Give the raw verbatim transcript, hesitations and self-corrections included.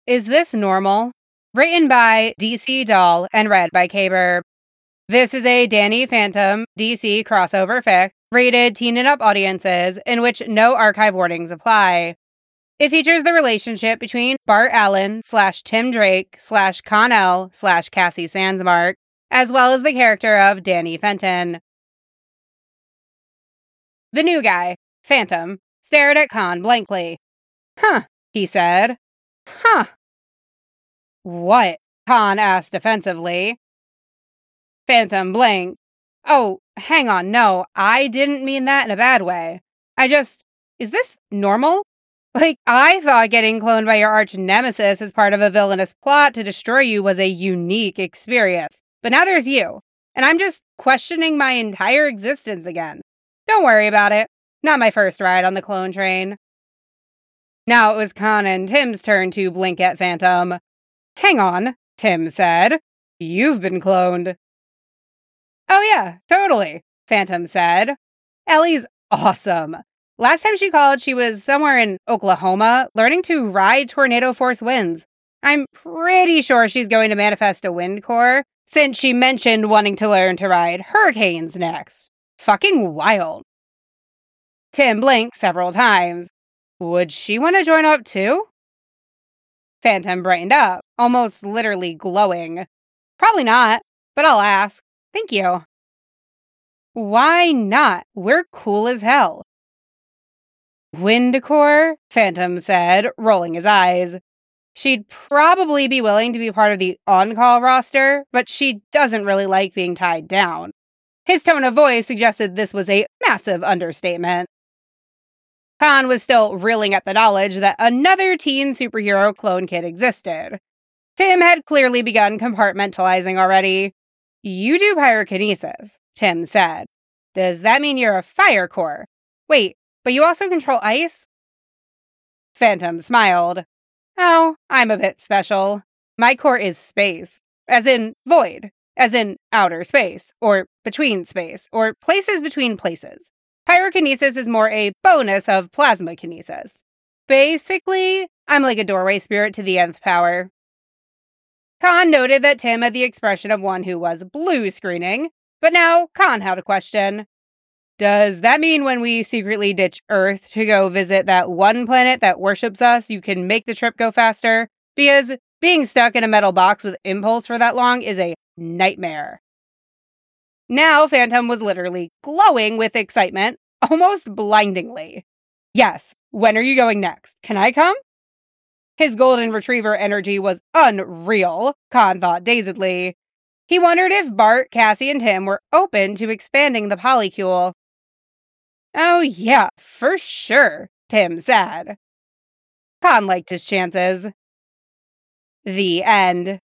Is This Normal? Written by D C Doll and read by K-Burb. This is a Danny Phantom D C crossover fic rated teen and up audiences in which no archive warnings apply. It features the relationship between Bart Allen slash Tim Drake slash Connell slash Cassie Sandsmark, as well as the character of Danny Fenton. The new guy, Phantom, stared at Con blankly. Huh, he said. Huh. What? Con asked defensively. Phantom blinked. Oh, hang on, no, I didn't mean that in a bad way. I just, is this normal? Like, I thought getting cloned by your arch nemesis as part of a villainous plot to destroy you was a unique experience. But now there's you, and I'm just questioning my entire existence again. Don't worry about it. Not my first ride on the clone train. Now it was Con and Tim's turn to blink at Phantom. Hang on, Tim said. You've been cloned. Oh yeah, totally, Phantom said. Ellie's awesome. Last time she called, she was somewhere in Oklahoma, learning to ride tornado force winds. I'm pretty sure she's going to manifest a wind core, since she mentioned wanting to learn to ride hurricanes next. Fucking wild. Tim blinked several times. Would she want to join up too? Phantom brightened up, almost literally glowing. Probably not, but I'll ask. Thank you. Why not? We're cool as hell. Wind core? Phantom said, rolling his eyes. She'd probably be willing to be part of the on-call roster, but she doesn't really like being tied down. His tone of voice suggested this was a massive understatement. Con was still reeling at the knowledge that another teen superhero clone kid existed. Tim had clearly begun compartmentalizing already. You do pyrokinesis, Tim said. Does that mean you're a fire core? Wait, but you also control ice? Phantom smiled. Oh, I'm a bit special. My core is space, as in void, as in outer space, or between space, or places between places. Pyrokinesis is more a bonus of plasma kinesis. Basically, I'm like a doorway spirit to the nth power. Con noted that Tim had the expression of one who was blue screening, but now Con had a question. Does that mean when we secretly ditch Earth to go visit that one planet that worships us, you can make the trip go faster? Because being stuck in a metal box with impulse for that long is a nightmare. Now Phantom was literally glowing with excitement, almost blindingly. Yes, when are you going next? Can I come? His golden retriever energy was unreal, Con thought dazedly. He wondered if Bart, Cassie, and Tim were open to expanding the polycule. Oh yeah, for sure, Tim said. Con liked his chances. The end.